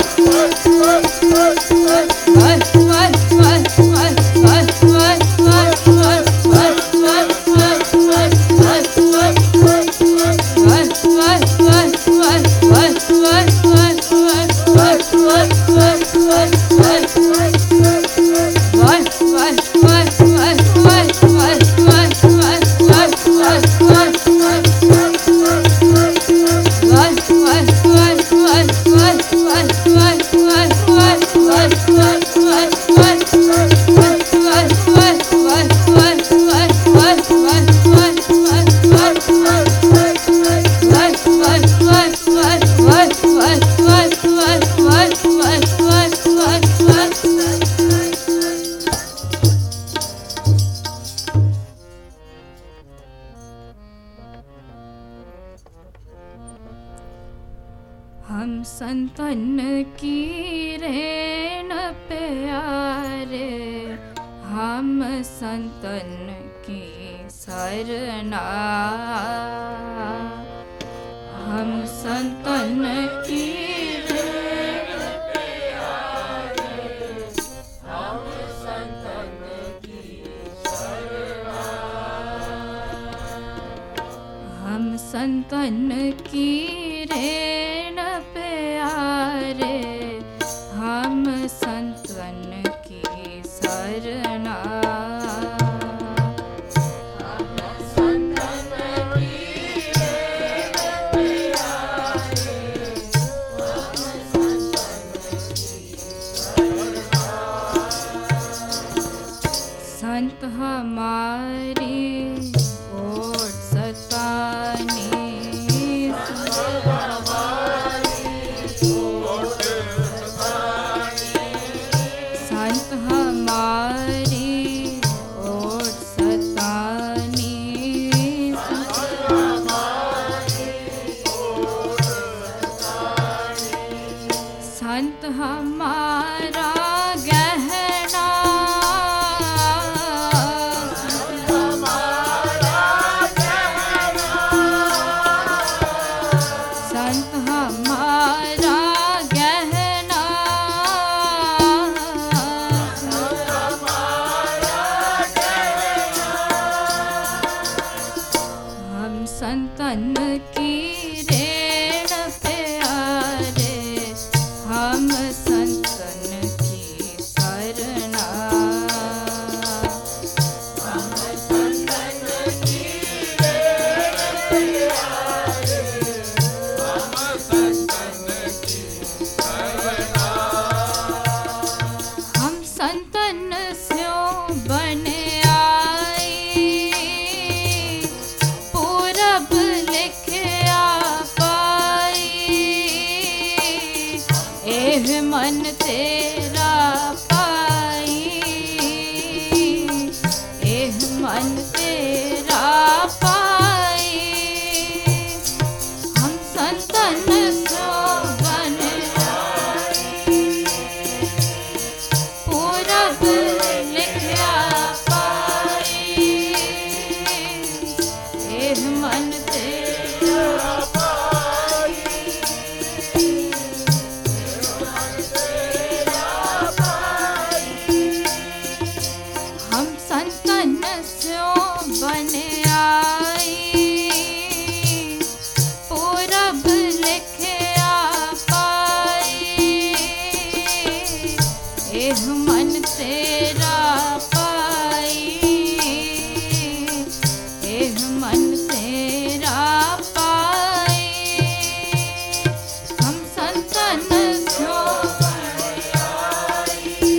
हम संतन की रेण प्यारे, हम संतन की सरना, हम संतन की रेण प्यारे, हम संतन की सरना, हम संतन की रेण प्यारे, हम संतन की सरना, हम संतन की रेण प्यारे, हम संतन की सरना। संत हमारी ओट सतानी, संत हमारी ओट सतानी, संत हमारा गहना, संत हमारा गहना, हम संतन की रेण प्यारे, हम संतन की सरना, हम संतन की रेण प्यारे, हम संतन की सरना। हम संतन स्यों बन आई, पूरब लिखिया पाई, एह मन तेरा पाई, एह मन तेरा पाई, हम संतन स्यों बन आई, पूरब लिखिया पाई, एह मन तेरा पाई, हम संतन स्यों बन आई, पूरब लिखिया पाई, एह मन तेरा पाई, एह मन तेरा पाई, हम संतन स्यों बन आई,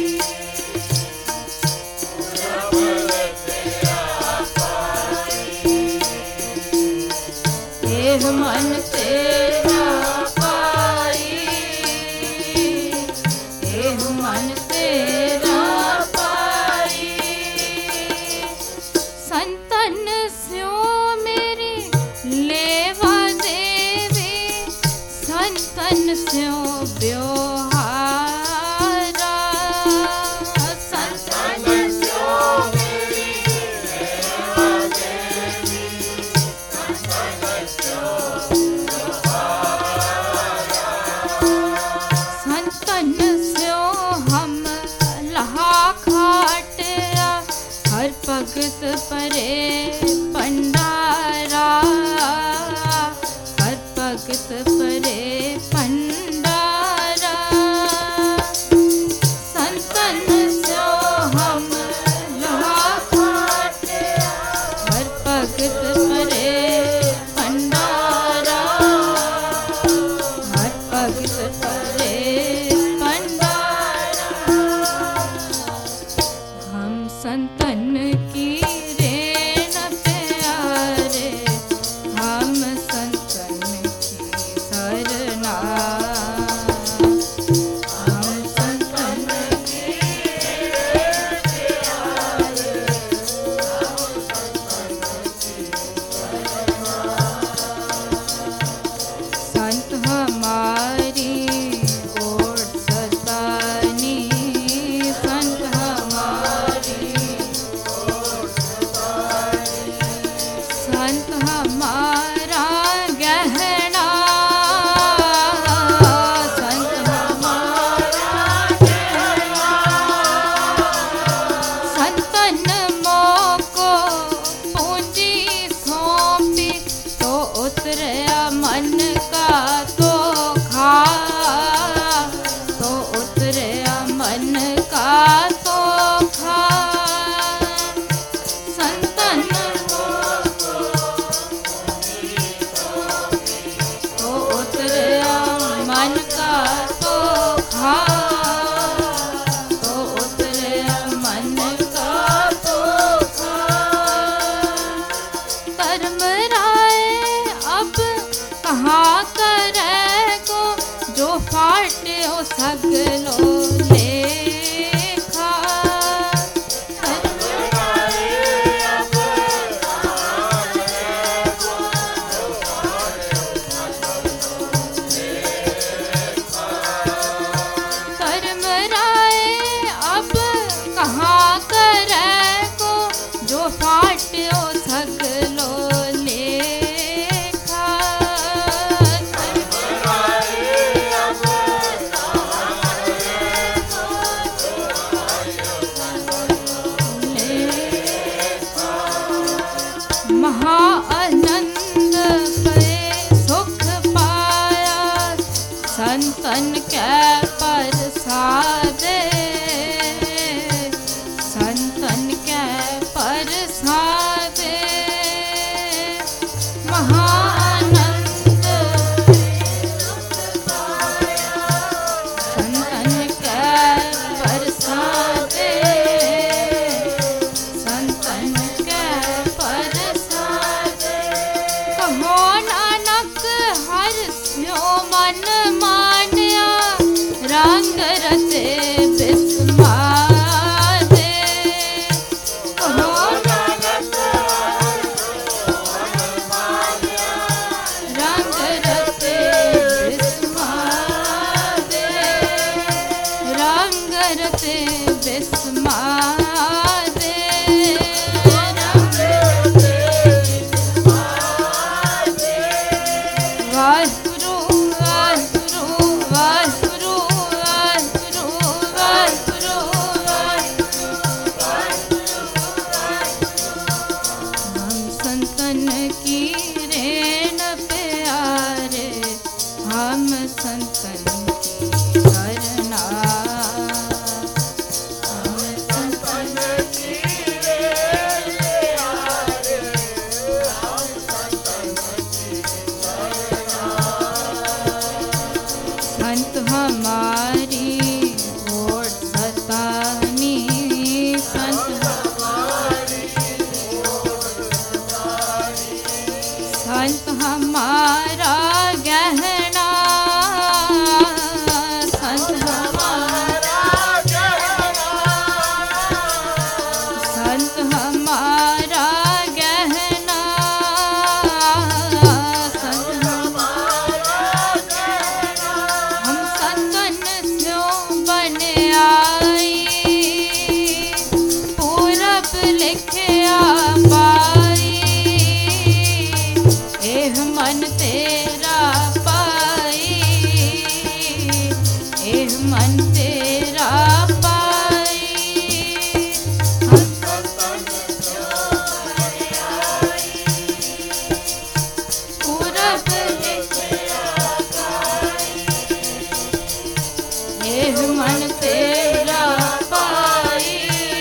एह मन तेरा पाई, एह मन तेरा पाई, संतन स्यों मेरी लेवा देवी, संतन स्यों ब्योहारा, संतन स्यों मेरी लेवा देवी, संतन परे पंडारा, हर भगत परे पंडारा। संतन सो हम लोहा खाटे, हर भगत परे पंडारा, हर भगत परे पंडारा। हम संतन की रेण प्यारे, हम संतन की सरना, हम संतन की रेण प्यारे, हम संतन की सरना। संत हमारी ओट सतानी, संत हमारी ओट सतानी, संत हमारा गहना, संत हमारा गहना। संतन मोको पूंजी सौंपी, तो उतरया मन का तो खा, तो उतरया मन का तो खा। संतन मोको पूंजी सौंपी, तो उतरया मन का तो खा, तो उतरया मन का तो खा। कर्म राय अब कहाँ करेगो, जो फाट्यो सगलो लेखा। कर्म राय अब कहाँ करेगो, जो फाट्यो सगलो लेखा। कर्म राय अब कहाँ करेगो, जो फाट्यो सगलो लेखा। कर्म राय अब कहाँ करेगो, जो फाट्यो सगलो लेखा। महा आनंद पे सुख पाया, संतन के परसादे, संतन के परसादे। महा आनंद पे सुख पाया, संतन के परसादे, संतन के परसादे। कहो नानक हर स्यो मन मान्या, रंग रते बिस्मादे। कहो नानक हर स्यो मन मान्या, रंग रते बिस्मादे, रंग रते बिस्मादे, रंग रते बिस्मादे। वाहिगुरु वाहिगुरु वाहिगुरु वाहिगुरु वाहिगुरु वाहिगुरु वाहिगुरु। हम संतन की रेण प्यारे, हम संतन की सरना, हम संतन की रेण प्यारे, हम संतन की सरना। संत हमारी ओट सतानी, संत हमारी ओट सतानी, संत हमारा गहना, संत हमारा गहना, संत हमारा गहना, संत हमारा गहना। हम संतन स्यों बन आई, पूरब लिखया पाई, एह मन तेरा पाई, एह मन तेरा पाई। हम संतन स्यों एह मन तेरा पाई,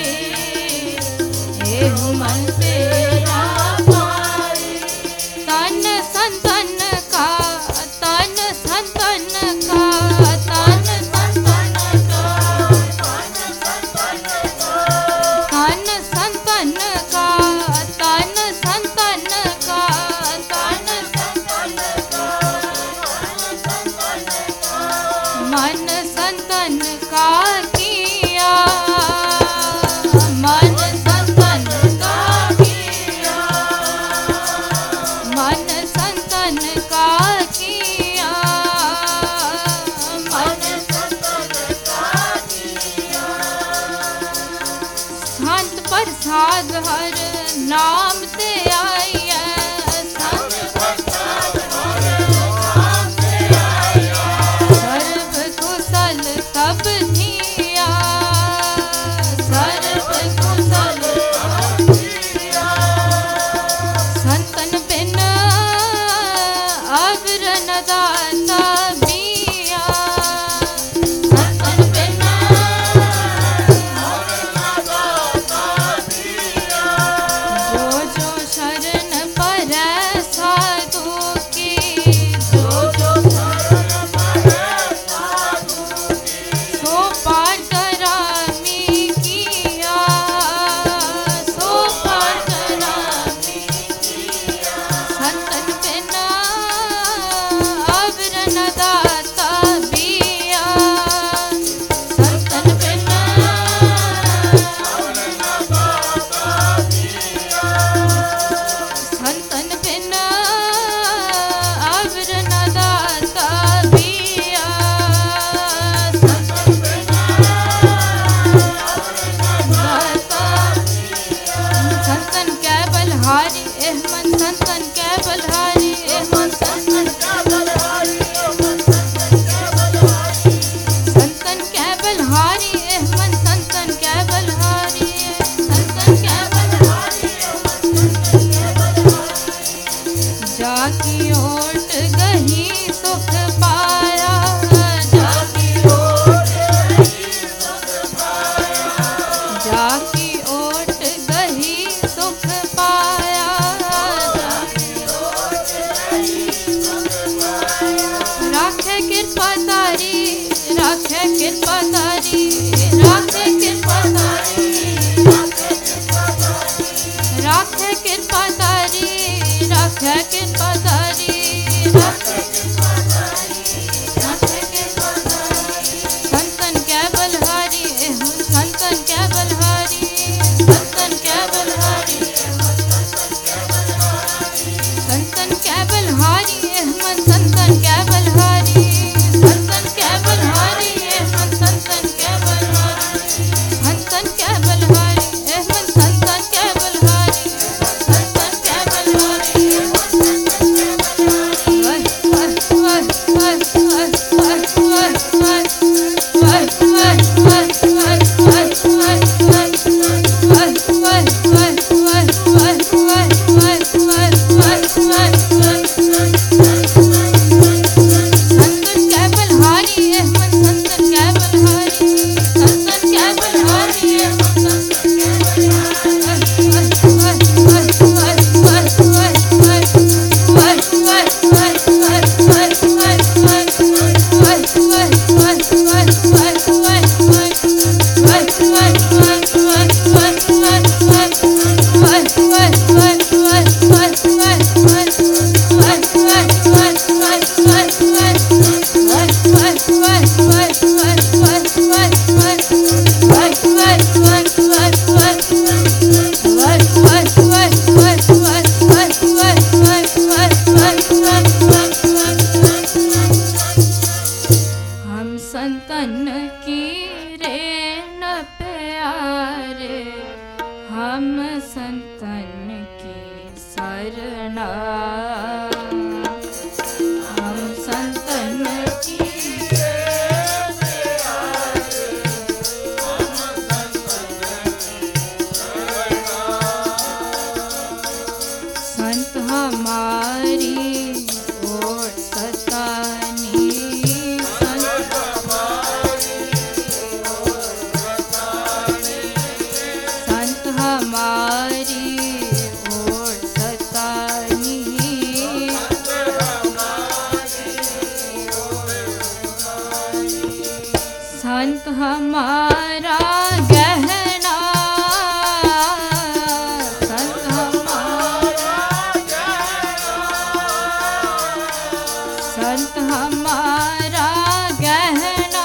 एह मन तेरा पाई। तन संतन का, तन संतन का, तन संतन का, तन संतन का, तन संतन का, तन संतन का, मन संतन का किया, मन संतन का किया, मन संतन का किया, मन संतन का किया। संत प्रसाद हर नाम ते आई है, संत प्रसाद हर नाम ते आई है। सर्व कुशल तब थिया, सर्व कुशल तब थिया। संतन बिन अवर न दाता बिया, संतन बिन अवर न दाता बिया। जो जो शरण परै साधु की, जो जो शरण परै साधु की। सो पार करामी किया, सो पार करामी किया। संतन बिन अवर न दाता बिया, संतन बिन अवर न दाता बिया। संतन बिन अवर न दाता बिया, संतन बिन अवर न दाता बिया। संतन कै बलहारी एह मन, संतन कै बलहारी एह मन, संतन कै बलहारी एह मन, संतन कै बलहारी। संतन कै बलहारी एह मन, संतन कै बलहारी, संतन कै बलहारी एह मन, संतन कै बलहारी। जाकी ओट गही सुख पाया, जाकी ओट गही सुख पाया, जाकी ओट गही सुख पाया, जाकी ओट गही सुख पाया। राखे कृपा तारी, राखे कृपा तारी, राखे कृपा तारी, राखे कृपा तारी। राखे कृपा तारी, राखे कृपा तारी, राखे कृपा तारी, राखे कृपा तारी। संतन कै बलहारी एह मन, संतन कै बलहारी, संतन कै बलहारी एह मन, संतन कै बलहारी। संतन कै बलहारी एह मन, संतन कै बलहारी, संतन कै बलहारी एह मन, संतन कै बलहारी। संतन कै बलहारी एह मन, संतन कै बलहारी, संतन कै बलहारी एह मन, संतन कै बलहारी। वह वह वह वह वह वह वह वह वह वह वह वह संतन कै बलहारी एह मन, संतन कै बलहारी, संतन कै बलहारी एह मन, संतन कै हम संतन की रेन प्यारे, हम संतन की शरणा, हम संतन की रेन प्यारे, हम संतन की शरणा। संत हमारी ओट सतानी, संत हमारी संत हमारा गहना, संत हमारा गहना, संत हमारा गहना,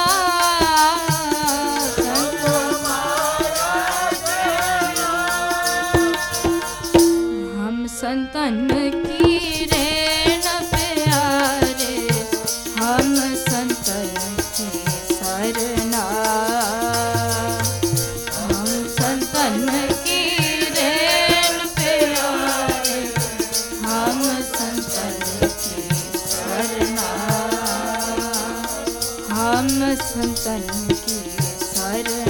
संत हमारा गहना। हम संतन की रेण प्यारे, हम संतन की सरना, हम संतन की रेण प्यारे, हम संतन की सरना, हम संतन की सरना।